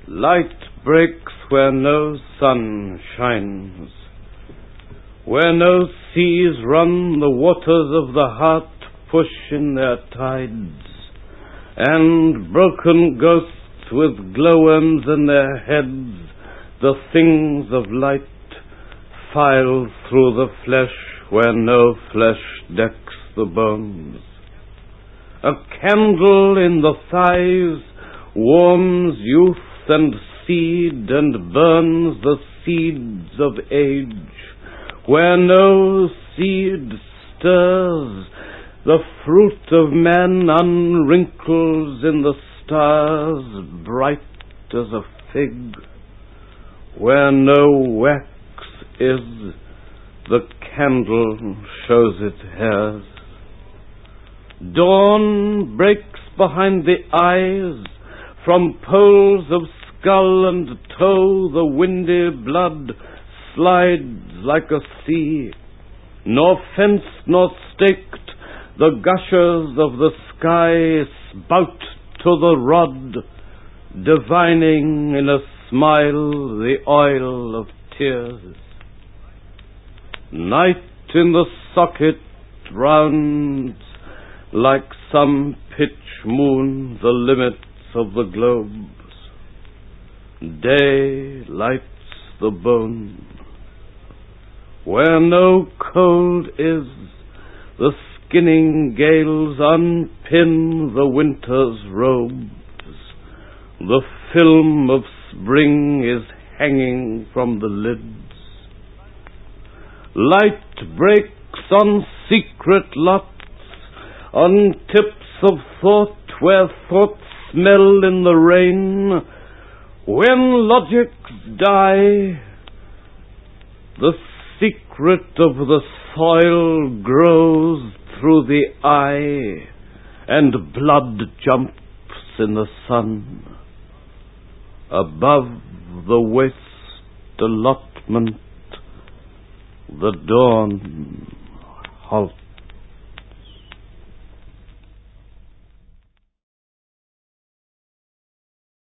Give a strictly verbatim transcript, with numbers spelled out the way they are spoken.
Light breaks where no sun shines, where no seas run, the waters of the heart push in their tides, and broken ghosts with glowworms in their heads, the things of light, file through the flesh where no flesh decks the bones. A candle in the thighs warms youth and seed and burns the seeds of age. Where no seed stirs, the fruit of man unwrinkles in the stars, bright as a fig. Where no wax is, the candle shows its hairs. Dawn breaks behind the eyes, from poles of skull and toe the windy blood slides like a sea. Nor fenced nor staked, the gushers of the sky spout to the rod, divining in a smile the oil of tears. Night in the socket rounds like some pitch moon the limits of the globes. Day lights the bone. Where no cold is, the skinning gales unpin the winter's robes. The film of spring is hanging from the lids. Light breaks on secret lots, on tips of thought where thoughts smell in the rain. When logics die, the secret of the soil grows through the eye, and blood jumps in the sun. Above the waste allotment, the dawn halts.